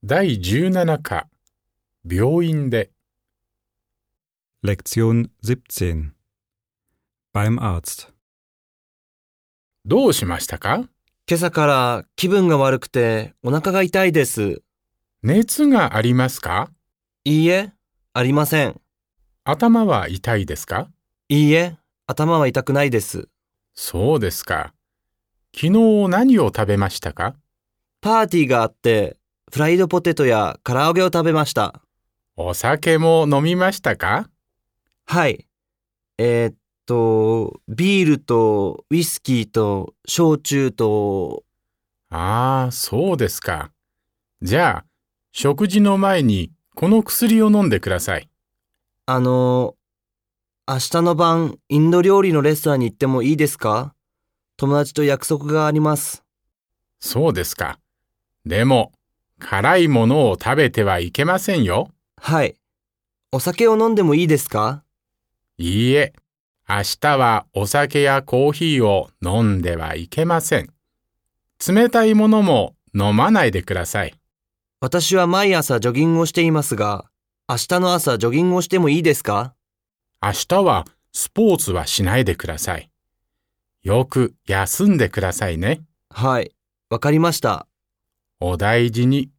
第17課、病院で。 Lektion 17 Beim Arzt どうしましたか？ 今朝から気分が悪くてお腹が痛いです。 熱がありますか？ いいえ、ありません。 頭は痛いですか？ いいえ、頭は痛くないです。 そうですか。昨日何を食べましたか？ パーティーがあって、フライドポテトや唐揚げを食べました。 お酒も飲みましたか？ はい。ビールとウイスキーと焼酎と、 ああ、そうですか。じゃあ、食事の前にこの薬を飲んでください。 明日の晩、インド料理のレストランに行ってもいいですか？友達と約束があります。 そうですか。でも、辛いものを食べてはいけませんよ。 はい。お酒を飲んでもいいですか？ いいえ、明日はお酒やコーヒーを飲んではいけません。冷たいものも飲まないでください。 私は毎朝ジョギングをしていますが、明日の朝ジョギングをしてもいいですか？ 明日はスポーツはしないでください。よく休んでくださいね。 はい、わかりました。 お大事に。